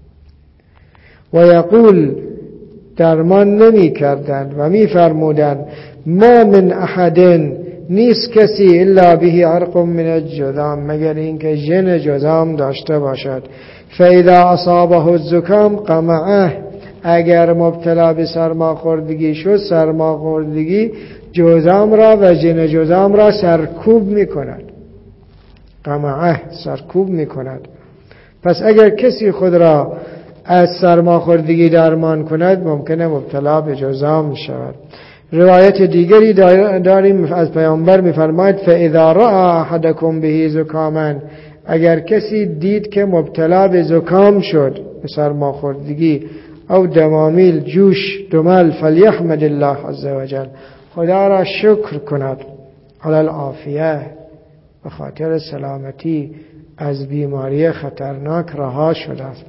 و یقول، درمان نمی کردند و می فرمودند ما من احد، نیست کسی الا به عرق من الجذام، مگر اینکه ژن جذام داشته باشد. فاذا اصابه الزکام قمعه، اگر مبتلا به سرماخوردگی شد، سرماخوردگی جذام را و ژن جذام را سرکوب می کند. قمعه، سرکوب می کند. پس اگر کسی خود را از سرماخوردگی درمان کند ممکنه مبتلا به جذام شود. روایت دیگری داریم از پیامبر می‌فرماید فاذا رأى احدکم به زکاما، اگر کسی دید که مبتلا به زکام شد، به سرماخوردگی او دمامیل، جوش، دمل، فلیحمد الله عز وجل، خدا را شکر کند، علی العافیه، به خاطر سلامتی از بیماری خطرناک رها شده است.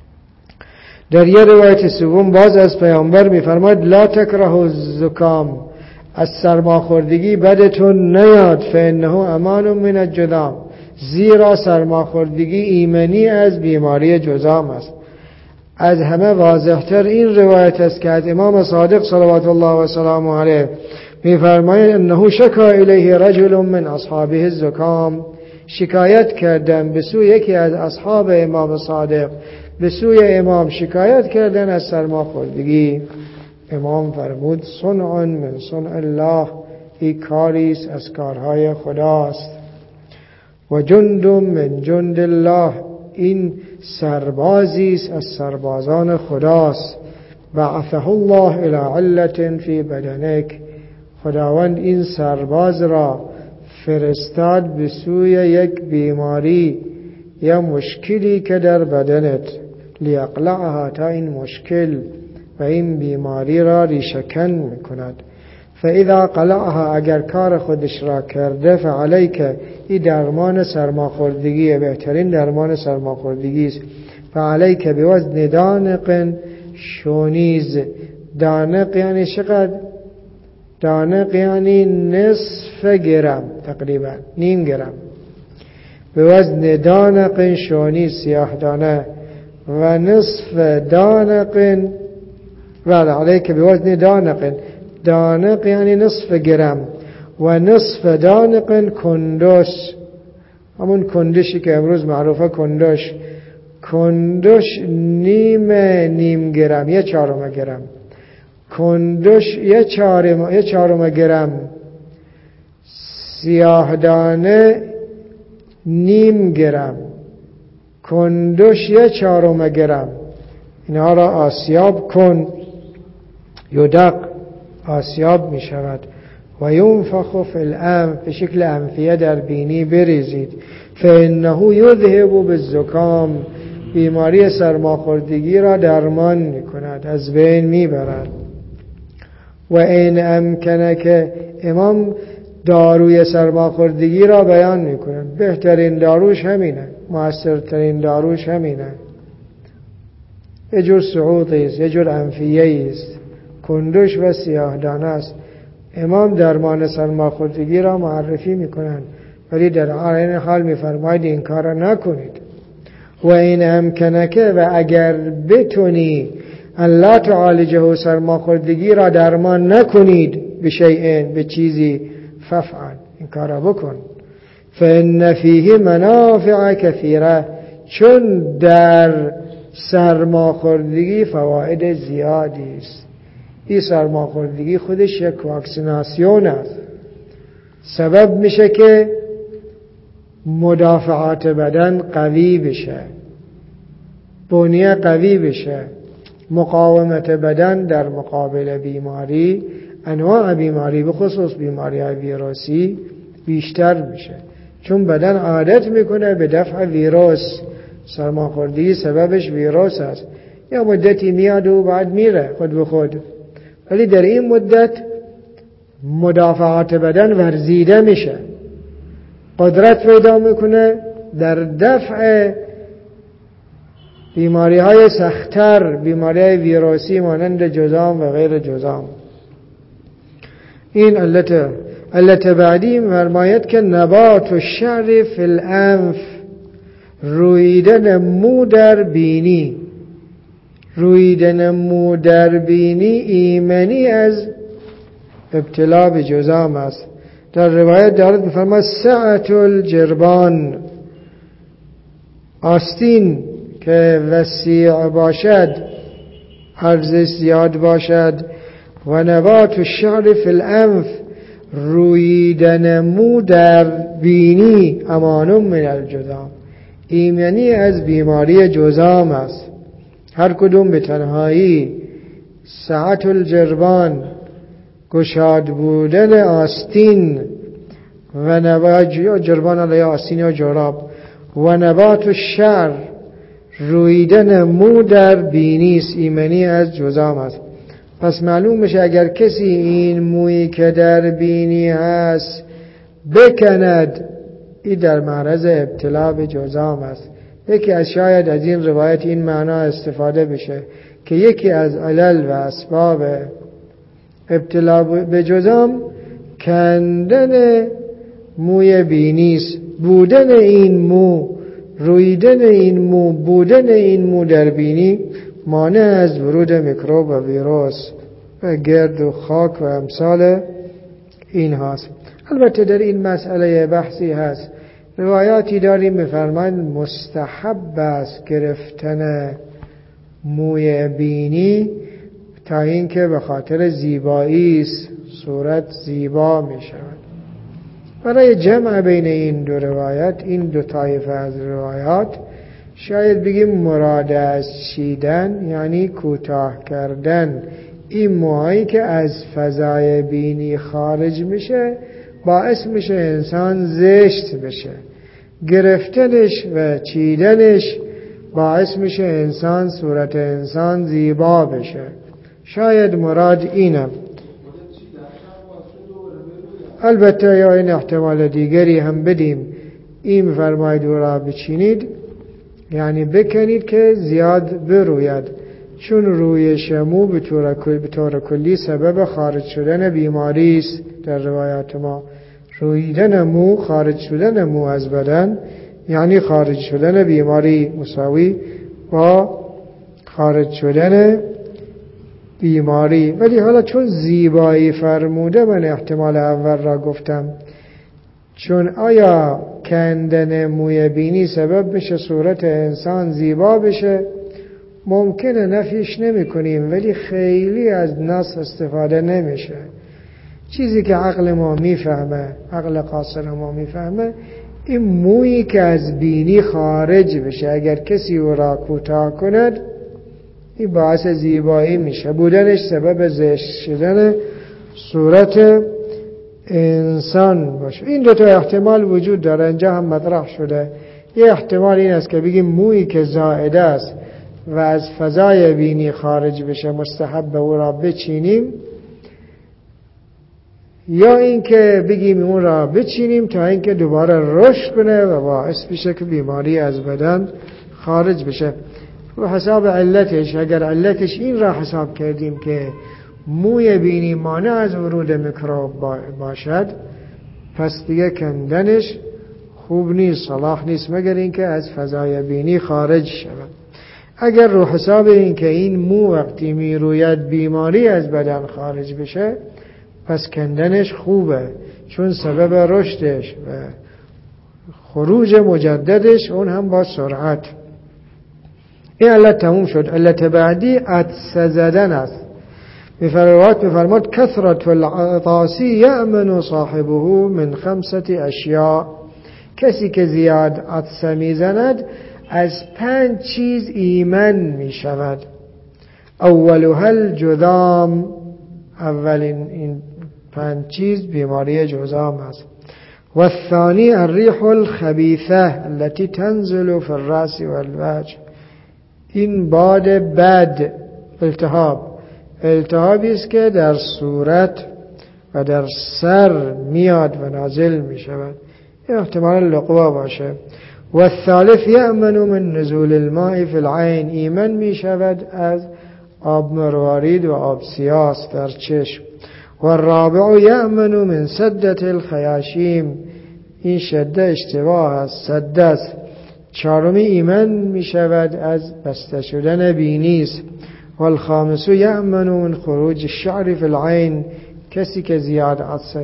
در یه روایت سوم باز از پیامبر می‌فرماید لا تکره الزکام، از سرماخوردگی بدتون نیاد، فانه امان من الجذام، زیرا سرماخوردگی ایمنی از بیماری جذام است. از همه واضح‌تر این روایت است که از امام صادق صلوات الله و سلامه علیه می‌فرماید انه شکا الیه رجل من اصحابه الزکام، شکایت کردن به سوی یکی از اصحاب امام صادق، به سوی امام شکایت کردن از سرماخوردگی. امام فرمود صنع من صنع الله، این کاری است از کارهای خداست. و جند من جند الله، این سربازی است از سربازان خداست. بعثه الله الی علة فی بدنک، خداوند این سرباز را فرستاد به سوی یک بیماری یا مشکلی که در بدنت، لیقلعها، تا این مشکل و این بیماری را ریشه‌کن میکند. فاذا قلعها، اگر کار خودش را کرده، فعلیک، این درمان سرماخوردگی، بهترین درمان سرماخوردگی است. فعلیک بوزن دانق شونیز، دانق یعنی چقدر؟ دانق یعنی نصف گرم، تقریبا نیم گرم. به وزن دانق شونیز، سیاه دانه، و نصف دانق، و علیک به وزن دانق، دانق یعنی نصف گرم، و نصف دانق کندش، همون کندشی که امروز معروفه کندش، کندش نیم نیم گرم، یه چهارم گرم، کندش یه چهارم یه چهارم گرم، سیاه دانه نیم گرم، کندش یه چهارم گرم. اینها را آسیاب کن، یدق، آسیاب می شود. و ینفخ فی الانف، به شکل انفیه در بینی بریزید. فانه یذهب بالزکام، بیماری سرماخوردگی را درمان می کند، از بین می برد. و این امکنه که امام داروی سرماخوردگی را بیان میکنن. بهترین داروش همینه، موثرترین داروش همینه. یه جور سعوطی است، یه جور انفیه است، کندوش و سیاه دانه است. امام درمان سرماخوردگی را معرفی میکنن، ولی در این حال میفرماید این کار نکنید. و این امکنه و اگر بتونی الله تعالجه سرماخوردگی را درمان نکنید بشیئن، به چیزی، ففعل، این کار را بکن. فإن فیه منافع کثیره، چون در سرماخوردگی فواید زیادی است. این سرماخوردگی خودش یک واکسیناسیون است، سبب میشه که مدافعات بدن قوی بشه، بنیه قوی بشه، مقاومت بدن در مقابل بیماری، انواع بیماری به خصوص بیماری های ویروسی بیشتر میشه، چون بدن عادت میکنه به دفع ویروس. سرماخوردگی سببش ویروس است. یا مدتی میاد و بعد میره خود به خود، ولی در این مدت مدافعات بدن ورزیده میشه، قدرت پیدا میکنه در دفع بیماری های سخت‌تر، بیماری های ویروسی مانند جذام و غیر جذام. این علت علت بعدی فرماید که نبات الشعر فی الانف، رویدن مو در بینی. رویدن مو در بینی ایمنی از ابتلا به جذام است. در روایت دارد می‌فرماید سعة الجربان، آستین که وسیع باشد، عرضش زیاد باشد. و نبات الشعر فی الانف، رویدن مو در بینی، امان من الجذام، ایمنی از بیماری جذام است. هر کدوم به تنهایی. سعة الجربان، گشاد بودن آستین، و نبات جربان علیه آستین یا جراب. و نبات الشعر، رویدن مو در بینی، ایمنی از جذام است. پس معلوم میشه اگر کسی این مویی که در بینی هست بکند، این در معرض ابتلا به جذام است. یکی از شاید از این روایت این معنا استفاده بشه که یکی از علل و اسباب ابتلا به جذام کندن موی بینی است. بودن این مو، رویدن این مو، بودن این مو در بینی مانع از ورود میکروب و ویروس و گرد و خاک و امثال این هاست. البته در این مسئله بحثی هست. روایاتی داریم میفرمایند مستحب است گرفتن موی بینی تا اینکه به خاطر زیبایی است، صورت زیبا می شود. برای جمع بین این دو روایت، این دو طایفه از روایات، شاید بگیم مراد از چیدن یعنی کوتاه کردن این موهایی که از فضای بینی خارج میشه، باعث میشه انسان زشت بشه. گرفتنش و چیدنش باعث میشه انسان، صورت انسان زیبا بشه. شاید مراد اینم. البته یا این احتمال دیگری هم بدیم. این فرماید او را بچینید، یعنی بکنید که زیاد بروید، چون رویش مو به طور کلی سبب خارج شدن بیماری است. در روایات ما رویدن مو، خارج شدن مو از بدن، یعنی خارج شدن بیماری مساوی با خارج شدن بیماری. ولی حالا چون زیبایی فرموده، من احتمال اول را گفتم، چون آیا کندن موی بینی سبب میشه صورت انسان زیبا بشه، ممکنه نفیش نمی کنیم، ولی خیلی از نص استفاده نمیشه. چیزی که عقل ما میفهمه، عقل قاصر ما میفهمه، این مویی که از بینی خارج بشه اگر کسی او را کوتاه کند، این باعث زیبایی میشه، بودنش سبب زشت شدن صورت انسان باشه. این دو تا احتمال وجود داره، اینجا هم مطرح شده. یه احتمال این است که بگیم مویی که زائده است و از فضای بینی خارج بشه مستحب او را بچینیم. یا اینکه بگیم اون را بچینیم تا اینکه دوباره رشد کنه و باعث بشه که بیماری از بدن خارج بشه. و حساب علتش، اگر علتش این را حساب کردیم که موی بینی مانع از ورود میکروب باشد، پس دیگه کندنش خوب نیست، صلاح نیست، مگر اینکه از فضای بینی خارج شود. اگر رو حساب این که این مو وقتی می روید بیماری از بدن خارج بشه، پس کندنش خوبه، چون سبب رشدش و خروج مجددش اون هم با سرعت. این علت تموم شد. علت بعدی عطسه زدن است. میفرماد میفرماد کثرت العطاس یأمن صاحبه من خمسة اشیاء. کسی که زیاد عطسه میزند از پنج چیز ایمن می شود. اولها الجذام، اولین این پنج چیز بیماری جذام است. و الثانی الریح الخبیثه التي تنزل في الراس والوجه. این باد بد، التهاب، التهابی است که در صورت و در سر میاد و نازل می شود. احتمال لقوا باشه. و الثالث یأمن من نزول الماء فی العین. ایمن می شود از آب مروارید و آب سیاس در چشم. و الرابع یأمن من سدة الخیاشیم. این شده اشتباه است، سده است. چهارمی ایمن می شود از بسته شدن بینیست. و الخامس یأمن من خروج الشعر فی العین. کسی که زیاد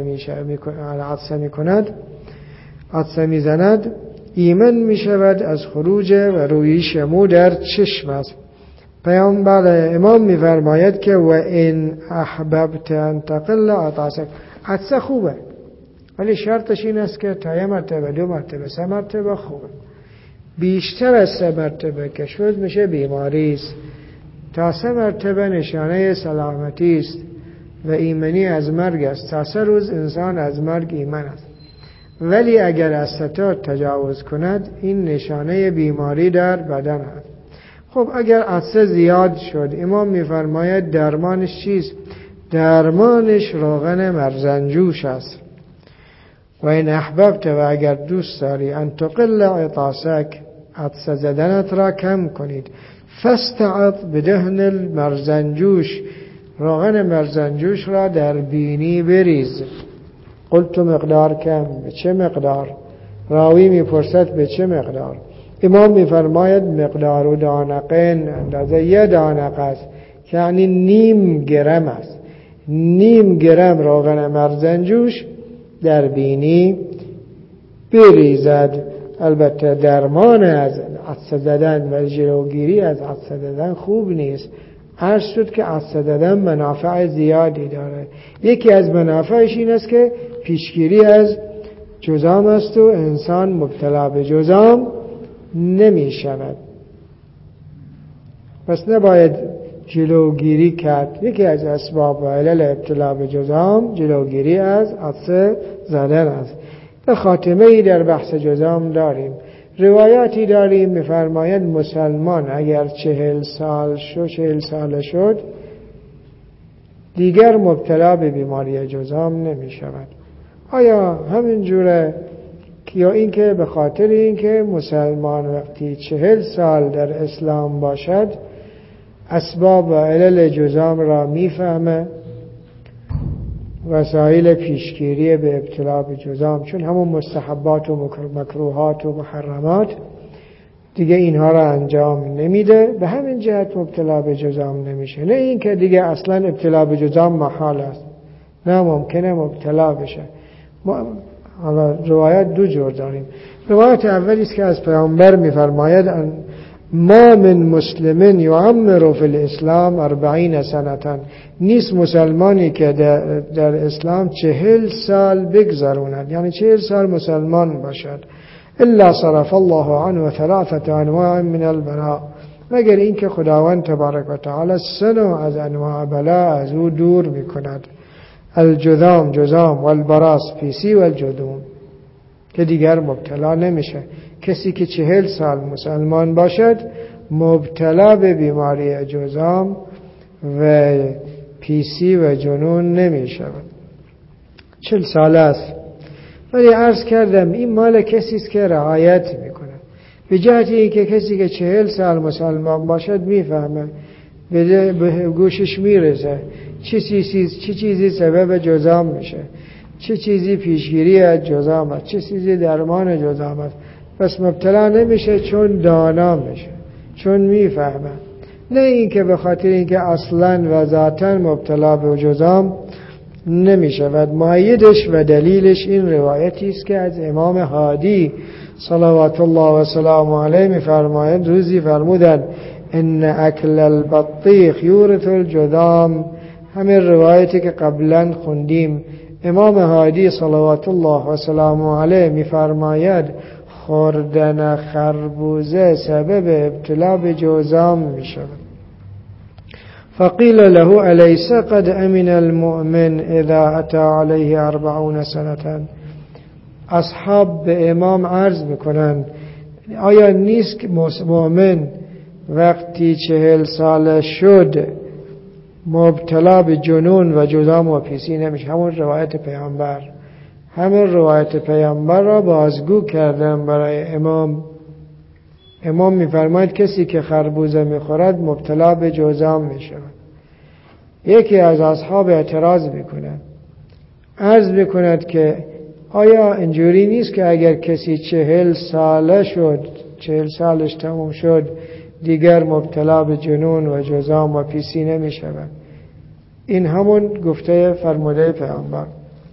عطسه می کند، عطسه می زند، ایمن می شود از خروج و رویش مو در چشم است. پیامبر امام می فرماید که و این احببت ان تقل عطاسک. عطسه خوبه، ولی شرطش این است که تا یه مرتبه، دو مرتبه، سه مرتبه خوبه. بیشتر از سه مرتبه که شد میشه بیماری است. تا سه مرتبه نشانه سلامتی است و ایمنی از مرگ است. تا سه روز انسان از مرگ ایمن است. ولی اگر از ستا تجاوز کند، این نشانه بیماری در بدن است. خب اگر عطسه زیاد شد، امام میفرماید درمانش چیست؟ درمانش روغن مرزنجوش است. و این احببت، و اگر دوست داری، ان تقل عطاسک، عطسه زدنت را کم کنید، فاستعط بدهن المرزنجوش، روغن مرزنجوش را در بینی بریز. قلت مقدار کم، به چه مقدار؟ راوی میپرسد به چه مقدار؟ امام میفرماید مقدار و دانقین، اندازه یه دانق است، یعنی نیم گرم است. نیم گرم روغن مرزنجوش در بینی بریزد. البته درمان از عطسه زدن و جلوگیری از عطسه زدن خوب نیست. عرض شد که عطسه زدن منافع زیادی داره. یکی از منافعش این است که پیشگیری از جذام است و انسان مبتلا به جذام نمی شود. پس نباید جلوگیری کرد. یکی از اسباب و علل ابتلا به جذام جلوگیری از عطسه زدن است. به خاتمه ای در بحث جذام داریم. روایاتی داریم می‌فرماید مسلمان اگر چهل سال شد چهل سال شد دیگر مبتلا به بیماری جذام نمی شود. آیا همین جوره؟ یا اینکه به خاطر اینکه مسلمان وقتی چهل سال در اسلام باشد اسباب و علل جذام را میفهمه، وسایل پیشگیری به ابتلا به جذام، چون همون مستحبات و مکروهات و محرمات دیگه اینها را انجام نمیده، به همین جهت مبتلا به جذام نمیشه. نه این که دیگه اصلا ابتلا به جذام محال است، نه ممکنه مبتلا بشه. ما حالا روایت دو جور داریم. روایت اولی است که از پیامبر میفرماید ما من مسلمین یعمر فی الاسلام اربعین سنتن. نیست مسلمانی که در, در اسلام چهل سال بگذروند، یعنی چهل سال مسلمان باشد، الا صرف الله عنه ثلاثه انواع من البلاء، مگر اینکه خداوند تبارک و تعالی سه نوع از انواع بلا از او دور میکند. الجذام، جذام، والبراس، پیسی، والجذوم، که دیگر مبتلا نمیشه. کسی که چهل سال مسلمان باشد مبتلا به بیماری جذام و پیسی و جنون نمی شود. چل سال است، ولی عرض کردم این مال کسی است که رعایت میکنه. به جهت اینکه کسی که چهل سال مسلمان باشد میفهمه، به گوشش میرسه چه چیزی چه چیزی سبب جذام میشه، چه چیزی پیشگیری از جذام است، چه چیزی درمان جذام است. پس مبتلا نمیشه چون دانا میشه، چون میفهمه. نه اینکه به خاطر اینکه اصلا و ذاتا مبتلا به جذام نمیشه. و مؤیدش و دلیلش این روایتی است که از امام هادی صلوات الله و سلام علیه میفرماید، روزی فرمودند ان اکل البطیخ یورث الجذام. همین روایتی که قبلا خوندیم، امام هادی صلوات الله و سلام علیه میفرماید خوردن خربوزه سبب ابتلا به جذام میشود. فقیل له الیس قد امن المؤمن اذا اتى علیه اربعون سنة. اصحاب به امام عرض میکنند آیا نیست که مؤمن وقتی چهل ساله شد مبتلا به جنون و جذام و پیسی نمیشه؟ همون روایت پیامبر، همون روایت پیامبر را بازگو کردن برای امام. امام میفرماید کسی که خربوزه میخورد مبتلا به جذام میشه. یکی از اصحاب اعتراض میکند، عرض میکند که آیا اینجوری نیست که اگر کسی چهل ساله شد، چهل سالش تموم شد، دیگر مبتلا به جنون و جذام و پیسی نمیشود؟ این همون گفته فرموده پیامبر.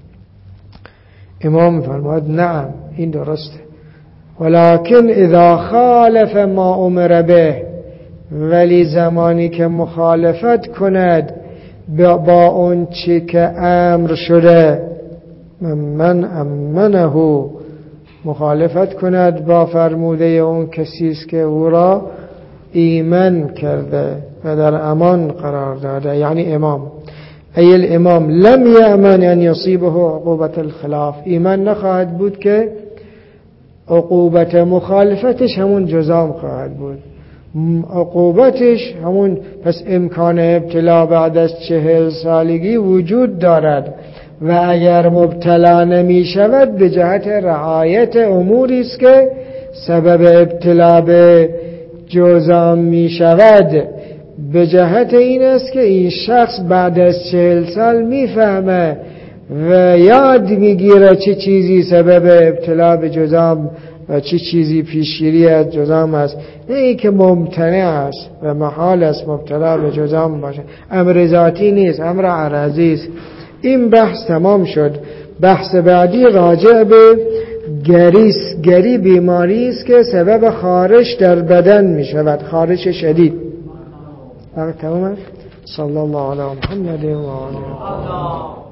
امام فرمود نعم این درسته، ولکن اذا خالف ما امر به، ولی زمانی که مخالفت کند با اون چی که امر شده، من امنه، مخالفت کند با فرموده اون کسی است که او را ایمن کرده و در امان قرار داده، یعنی امام. ای الامام لم یأمن ان یصیبه عقوبت الخلاف، ایمان نخواهد بود که عقوبت مخالفتش همون جذام خواهد بود، عقوبتش همون. پس امکان ابتلا بعد از چهل سالگی وجود دارد و اگر مبتلا نمی شود به جهت رعایت اموری است که سبب ابتلا به جذام می شود. به جهت این است که این شخص بعد از چهل سال میفهمه و یاد میگیره چه چیزی سبب ابتلا به جذام و چه چیزی پیشگیری از جذام است. نه این که ممتنع است و محال است مبتلا به جذام باشه، امر ذاتی نیست، امر عرضی است. این بحث تمام شد. بحث بعدی راجع به گریس. گری بیماری است که سبب خارش در بدن می شود، خارش شدید. تمام. صلی الله علی محمد و آله.